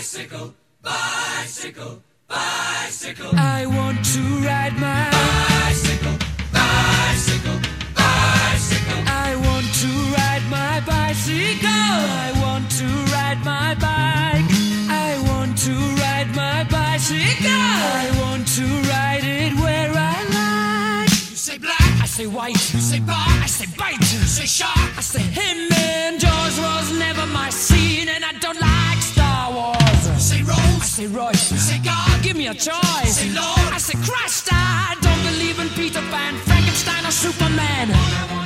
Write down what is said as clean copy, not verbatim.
Bicycle, bicycle, bicycle. I want to ride my bicycle, bicycle, bicycle. I want to ride my bicycle. I want to ride my bike. I want to ride my bicycle. I want to ride it where I like. You say black, I say white. you say bar, I say bite. you say shark, I say him and Jaws was never my scene, and I don't like Star Wars. you say Rose, I say Royce. you say God, Give me a choice. say Lord. I say Christ. I don't believe in Peter Pan, Frankenstein, or Superman.